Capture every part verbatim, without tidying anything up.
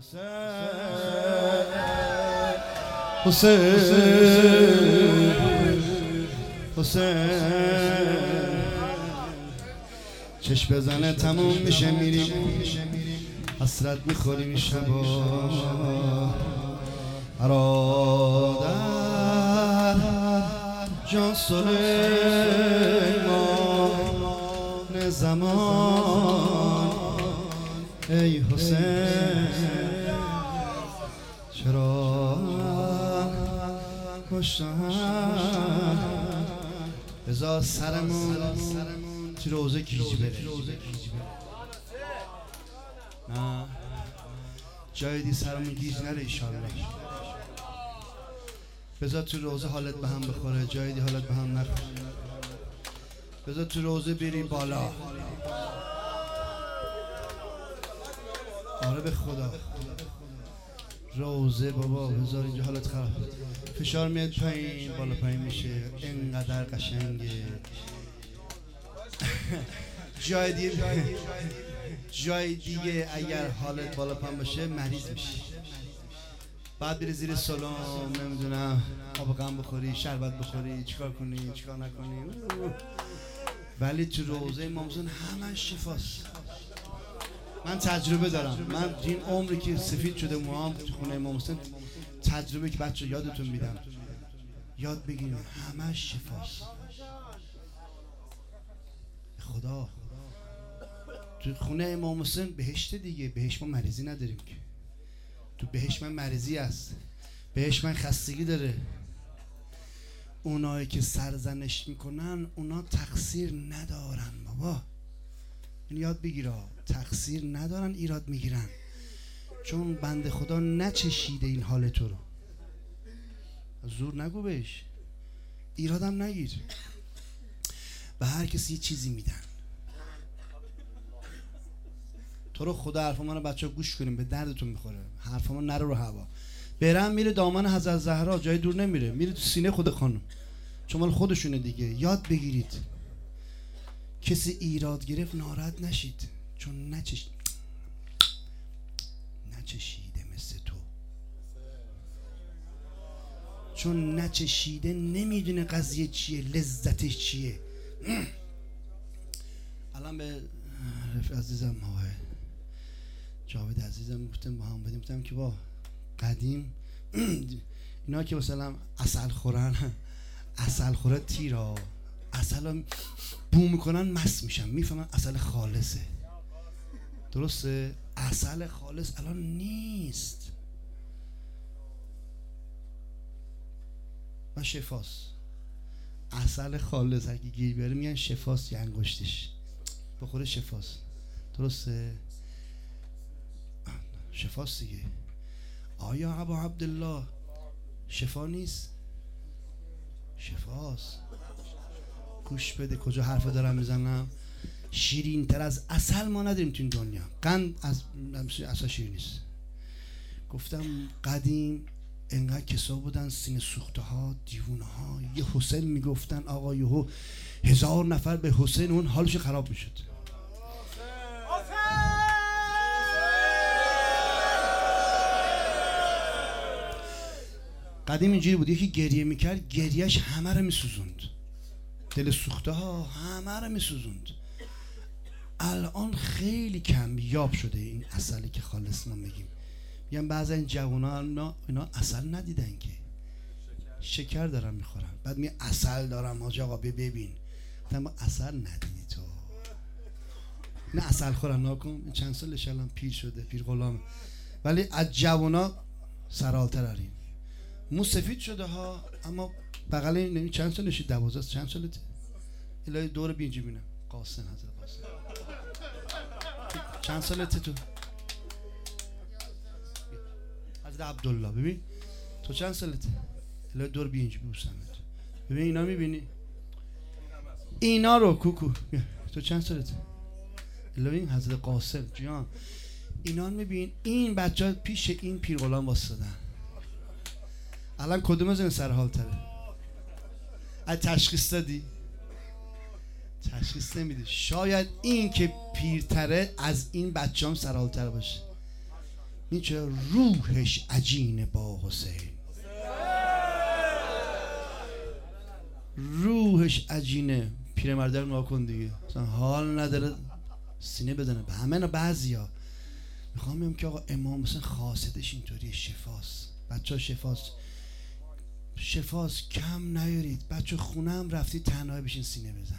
حسین حسین چشم بزنه تموم میشه میریم حسرت میخوریم شبا برادر جان سلیمان زمان ای حسین چرا کشتن بذار سرمون تو روزه گیج بره نه جای دی سرمون گیج نره ایشالله بذار تو روزه حالت به هم بخوره جای دی حالت به هم نخوره بذار تو روزه بری بالا آره به خدا روزه بابا بذار اینجا حالت خراب فشار میاد پایین بالا پایین میشه اینقدر قشنگه جای دیگه جای دیگه اگر حالت بالا پایین باشه مریض میشی بعد بری زیر سلام نمیدونم آب غم بخوری شربت بخوری چیکار کنی چیکار نکنی ولی تو روزه امام حسین همه شفاست من تجربه دارم من این عمری که سفید شده موام تو خونه امام حسین تجربه که بچه یادتون میدم یاد بگیریم همه شفاست خدا تو خونه امام حسین بهشت دیگه بهشت ما مریضی نداریم که تو بهشت من مریضی است بهشت من خستگی داره اونایی که سرزنش میکنن اونا تقصیر ندارن بابا این یاد بگیره تقصیر ندارن ایراد میگیرن چون بنده خدا نچشیده این حال تو رو زور نگو بهش ایرادم نگیر به هر کسی یه چیزی میدن تو رو خدا حرف ما رو بچه ها گوش کنیم به دردتون میخوره حرف ما نره رو هوا برم میره دامن حضرت زهرا جای دور نمیره میره تو سینه خود خانم چون مال خودشونه دیگه یاد بگیرید کسی ایراد گرفت ناراحت نشید چون نچش... نچشیده مثل تو چون نچشیده نمیدونه قضیه چیه لذتش چیه الان به رفیق عزیزم آقای جاوید عزیزم گفتم با هم بدیم گفتم که با قدیم اینا که مثلا عسل خورن عسل خوره تیرا عسل بو میکنن مست میشن میفهمن عسل خالصه درسته عسل خالص الان نیست و شفاست عسل خالص اگه گیر بیاره میگن شفاست یه انگشتش بخوره شفاست درسته شفاست دیگه آیا ابا عبدالله شفا نیست شفاست گوش بده کجا حرف دارم میزنم شیرین تر از عسل ما نداریم تو این دنیا قند از عسل شیرین نیست گفتم قدیم انقدر کسا بودن سینه سوخته ها دیوونه ها یه حسین میگفتن آقا یهو هزار نفر به حسین اون حالش خراب میشد قدیم اینجوری بود یکی گریه میکرد گریهش همه رو میسوزوند دل سوخته ها همه رو میسوزوند الان خیلی کم یاب شده این عسلی که خالص ما میگیم میگن بعضی این جوونا اینا, اینا عسل ندیدن که شکر دارن میخورن بعد می عسل دارم حاج آقا ببین ما عسل ندیدی تو نه عسل خورن ناکن چند سالش الان پیر شده پیر غلام ولی از جوونا سرالتر هریم مو سفید شده ها اما بغل این چند سالشی دوازده چند سالته الهی دور بینجی بینم قاسم حضرت قاسم چند سالته تو حضرت عبدالله ببین تو چند سالته الهی دور بینجی بوسمت ببین اینا میبینی اینا رو کوکو تو چند سالته الهی این حضرت قاسم جان اینا میبین این بچه ها پیش این پیر غلام واسدن الان کدوم از این سرحال تره از تشخیص دادی تشخیص نمیده شاید این که پیرتره از این بچه هم سرحال تر باشه این چرا روحش عجینه با حسین، روحش عجینه. پیرمرده رو نگاه کن دیگه، مثلا حال نداره سینه بزنه به همه. نه بعضیا میخوام بگم که آقا امام مثلا خاصیتش اینطوریه، شفاست. بچه ها شفاست، شفاست، کم نیارید. بچه خونه هم رفتی تنهایی بشین سینه بزن.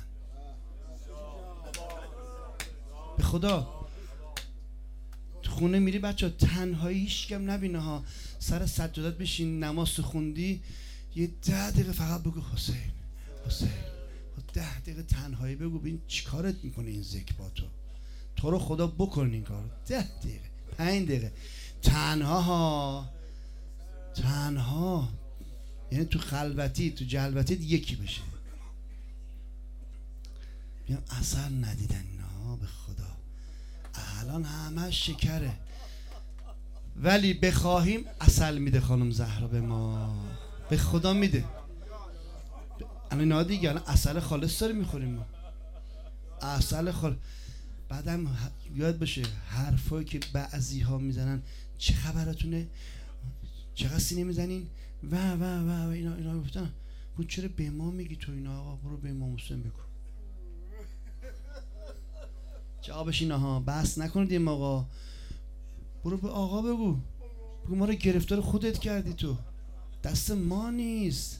به خدا خونه میری بچه ها تنهایی هیچ کم نبینه ها، سر سجادت بشین نماز خوندی یه ده دقیقه فقط بگو حسین حسین، ده دقیقه تنهایی بگو. ببین چیکارت میکنه این ذکر با تو. تو رو خدا بکن این کار. ده دقیقه پنج دقیقه تنها ها، تنها، یعنی تو خلوتی تو جلوتی یکی بشه. بیام اصل ندیدن نه به خدا، الان همه شکره، ولی بخواهیم اصل میده خانم زهرا به ما، به خدا میده. الان اینا دیگه الان اصل خالص داریم میخوریم ما، اصل خالص. بعدم یاد باشه حرفایی که بعضی ها میزنن، چه خبراتونه، چقدر سینه میزنین و و و و اینا اینا گفتن. گفت چرا به ما میگی تو اینا؟ آقا برو به امام حسین بگو. جوابش اینا ها، بس نکنید این آقا، برو به آقا بگو، بگو ما رو گرفتار خودت کردی، تو دست ما نیست.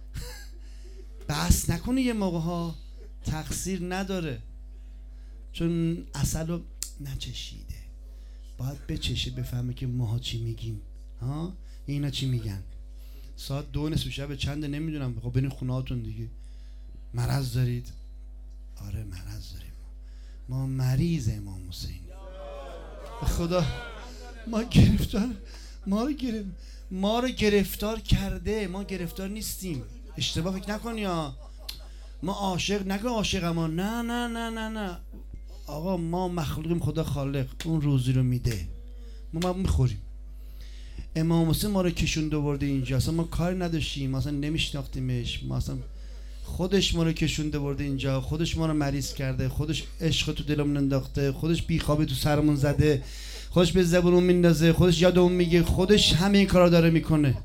بس نکنی یه موقع ها، تقصیر نداره، چون اصل رو نچشیده، باید بچشه بفهمه که ماها چی میگیم ها، اینا چی میگن. ساعت دو نصف شب چنده نمیدونم، خب برین خونه هاتون دیگه. مرض دارید؟ آره مرض داریم، ما مریض امام حسین. به خدا ما گرفتار، ما رو گرفت ما رو گرفتار کرده، ما گرفتار نیستیم. اشتباه فکر نکنی ها، ما عاشق نگه عاشق، اما نه نه نه نه نه آقا، ما مخلوقیم، خدا خالق اون روزی رو میده، ما ما میخوریم. امام حسین ما رو کشونده برده اینجا، اصلا ما کاری نداشتیم، ما اصلا نمیشناختیمش، ما اصلا خودش ما رو کشونده برده اینجا، خودش ما رو مریض کرده، خودش عشق تو دلمون انداخته، خودش بیخوابی تو سرمون زده، خودش به زبونمون میندازه، خودش یادمون میگه، خودش همه این کارا داره میکنه،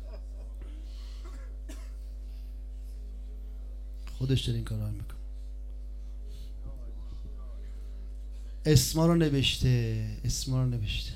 خودش داره این کارا رو میکنه. اسما رو نوشته، اسما رو نوشته.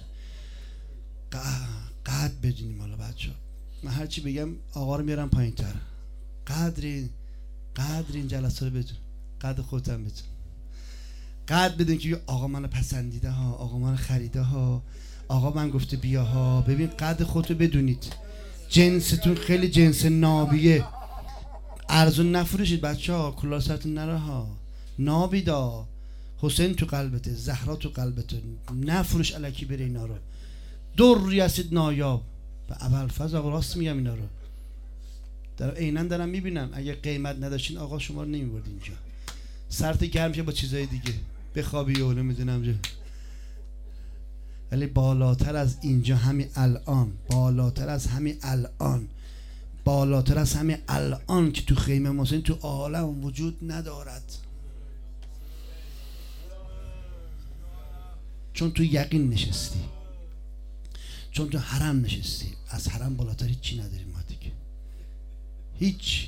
قدر بدونیم حالا بچه‌ها، من هرچی بگم آقا رو میارم پایین تر. قدر قدر این جلسه رو بدون، قدر خودت هم بدون، قدر بدون که آقا منو پسندیده ها، آقا منو خریده ها، آقا من گفته بیا ها. ببین قدر خودتو بدونید، جنستون خیلی جنس نابیه، ارزون نفروشید بچه ها، کلاه سرتون نره ها، نابیدا. حسین تو قلبته، زهرا تو قلبته، نفروش الکی بره اینا رو. دوری هستید نایاب، به ابوالفضل آقا راست میگم اینا رو، در عیناً دارم میبینم. اگه قیمت نداشتین آقا شما رو نمیبرد اینجا، سرت گرم میشه با چیزای دیگه، بخوابی و نمیدونم چه. ولی بالاتر از اینجا همین الان، بالاتر از همین الان، بالاتر از همین الان که تو خیمه حسین تو عالم وجود ندارد، چون تو یقین نشستی، چون تو حرم نشستی. از حرم بالاتر هیچی نداریم ما دیگه، هیچ.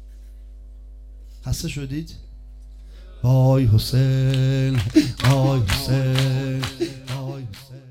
خسته شدید؟ آی حسین، آی حسین، آی حسین.